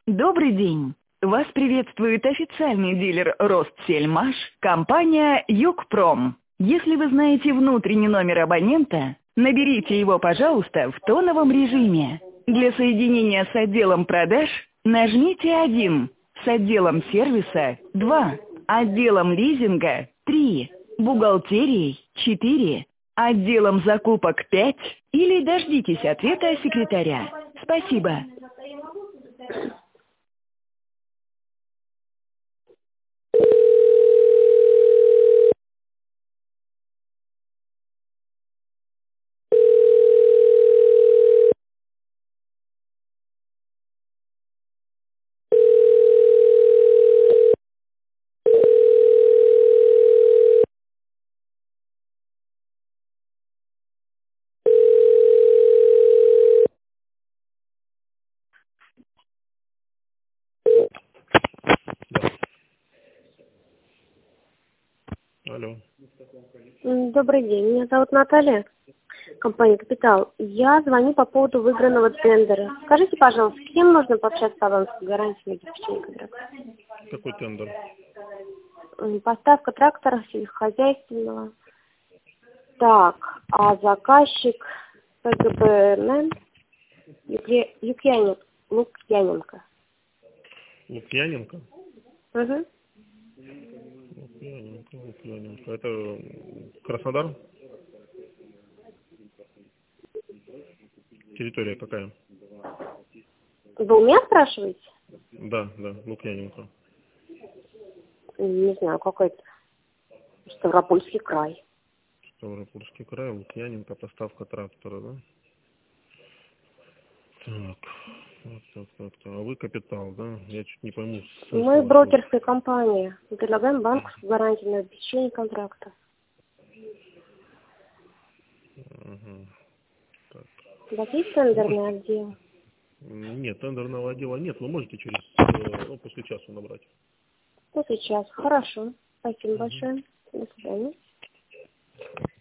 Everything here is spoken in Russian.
Добрый день! Вас приветствует официальный дилер «Ростсельмаш», компания «Югпром». Если вы знаете внутренний номер абонента, наберите его, пожалуйста, в тоновом режиме. Для соединения с отделом продаж нажмите 1, с отделом сервиса 2, отделом лизинга 3, бухгалтерией 4, отделом закупок 5 или дождитесь ответа секретаря. Спасибо. Алло. Добрый день, меня зовут Наталья, компания «Капитал». Я звоню по поводу выигранного тендера. Скажите, пожалуйста, с кем можно пообщаться по авансовой гарантии на обеспечение контракта? Какой тендер? Поставка трактора сельскохозяйственного. Так, а заказчик ПГБН Лукьяненко. Лукьяненко? Угу. Лукьяненко. Это Краснодар? Территория какая? Вы у меня спрашиваете? Да, Лукьяненко. Не знаю, какой-то Ставропольский край. Ставропольский край, Лукьяненко, поставка трактора, да? Так. Так. А вы капитал, да? Я чуть не пойму. Мы брокерская компания. Мы предлагаем банковскую гарантию на обеспечение контракта. Ага. Так. У вас есть тендерный отдел? Нет, тендерного отдела нет. Вы можете после часа набрать. Ну, сейчас. Хорошо. Спасибо большое. До свидания.